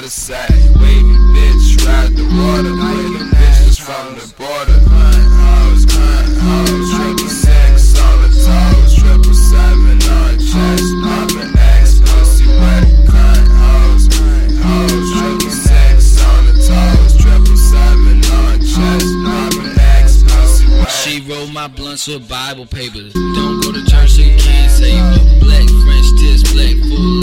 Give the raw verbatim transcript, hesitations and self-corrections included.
sack. Wavy bitch, ride the water. Play the bitches from the border. Cunt hoes, cunt hoes, triple six on the toes, triple seven on chest, poppin' X, pussy wet. Cunt hoes, hoes, triple six on the toes, triple seven on chest, poppin' X, pussy wet. She rolled my blunts with Bible papers. Don't go to church so you can't save her. Black French tits, black full